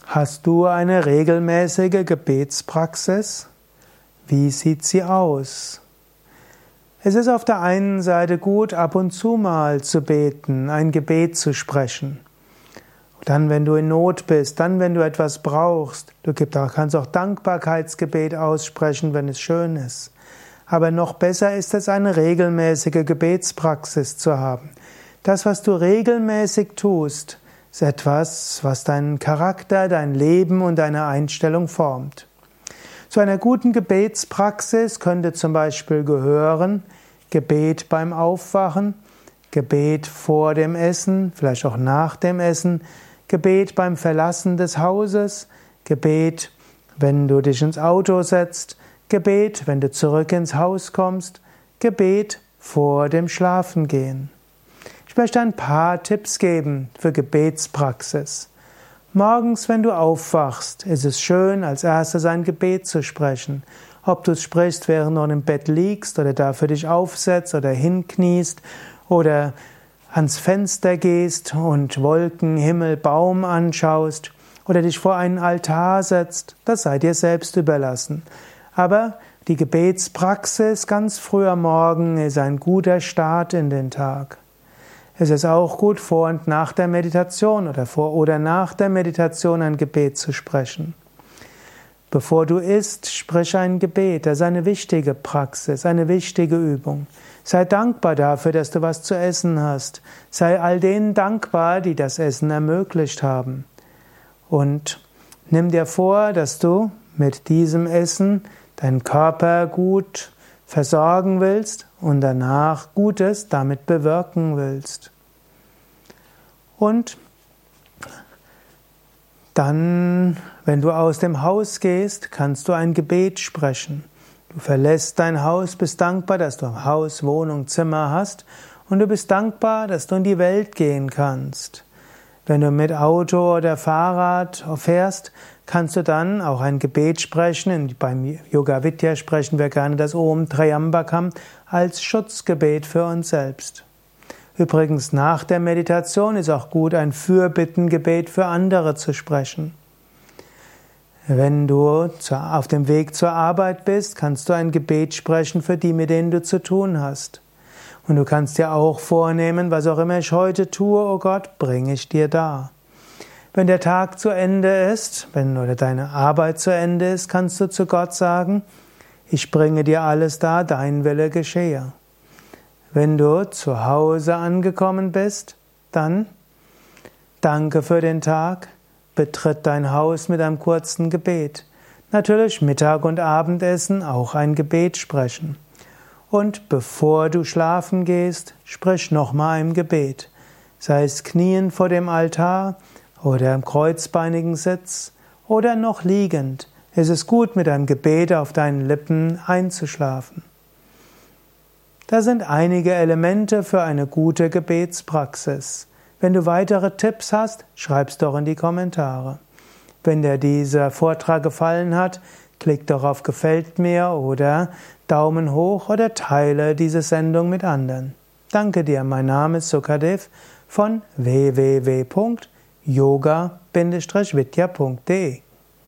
Hast du eine regelmäßige Gebetspraxis? Wie sieht sie aus? Es ist auf der einen Seite gut, ab und zu mal zu beten, ein Gebet zu sprechen. Dann, wenn du in Not bist, dann, wenn du etwas brauchst. Du kannst auch Dankbarkeitsgebet aussprechen, wenn es schön ist. Aber noch besser ist es, eine regelmäßige Gebetspraxis zu haben. Das, was du regelmäßig tust, ist etwas, was deinen Charakter, dein Leben und deine Einstellung formt. Zu einer guten Gebetspraxis könnte zum Beispiel gehören Gebet beim Aufwachen, Gebet vor dem Essen, vielleicht auch nach dem Essen, Gebet beim Verlassen des Hauses, Gebet, wenn du dich ins Auto setzt, Gebet, wenn du zurück ins Haus kommst, Gebet vor dem Schlafengehen. Ich möchte ein paar Tipps geben für Gebetspraxis. Morgens, wenn du aufwachst, ist es schön, als erstes ein Gebet zu sprechen. Ob du es sprichst, während du noch im Bett liegst oder da für dich aufsetzt oder hinkniest oder ans Fenster gehst und Wolken, Himmel, Baum anschaust oder dich vor einen Altar setzt, das sei dir selbst überlassen. Aber die Gebetspraxis ganz früh am Morgen ist ein guter Start in den Tag. Es ist auch gut, vor und nach der Meditation oder vor oder nach der Meditation ein Gebet zu sprechen. Bevor du isst, sprich ein Gebet. Das ist eine wichtige Praxis, eine wichtige Übung. Sei dankbar dafür, dass du was zu essen hast. Sei all denen dankbar, die das Essen ermöglicht haben. Und nimm dir vor, dass du mit diesem Essen deinen Körper gut versorgen willst und danach Gutes damit bewirken willst. Und dann, wenn du aus dem Haus gehst, kannst du ein Gebet sprechen. Du verlässt dein Haus, bist dankbar, dass du ein Haus, Wohnung, Zimmer hast und du bist dankbar, dass du in die Welt gehen kannst. Wenn du mit Auto oder Fahrrad fährst, kannst du dann auch ein Gebet sprechen. Beim Yoga Vidya sprechen wir gerne das Om Trayambakam als Schutzgebet für uns selbst. Übrigens, nach der Meditation ist auch gut, ein Fürbittengebet für andere zu sprechen. Wenn du auf dem Weg zur Arbeit bist, kannst du ein Gebet sprechen für die, mit denen du zu tun hast. Und du kannst dir auch vornehmen, was auch immer ich heute tue, oh Gott, bringe ich dir dar. Wenn der Tag zu Ende ist, oder deine Arbeit zu Ende ist, kannst du zu Gott sagen, ich bringe dir alles dar, dein Wille geschehe. Wenn du zu Hause angekommen bist, dann danke für den Tag, betritt dein Haus mit einem kurzen Gebet. Natürlich Mittag- und Abendessen auch ein Gebet sprechen. Und bevor du schlafen gehst, sprich nochmal ein Gebet. Sei es knien vor dem Altar oder im kreuzbeinigen Sitz oder noch liegend. Es ist gut, mit einem Gebet auf deinen Lippen einzuschlafen. Das sind einige Elemente für eine gute Gebetspraxis. Wenn du weitere Tipps hast, schreib's doch in die Kommentare. Wenn dir dieser Vortrag gefallen hat, klick doch auf Gefällt mir oder Daumen hoch oder teile diese Sendung mit anderen. Danke dir, mein Name ist Sukadev von www.yoga-vidya.de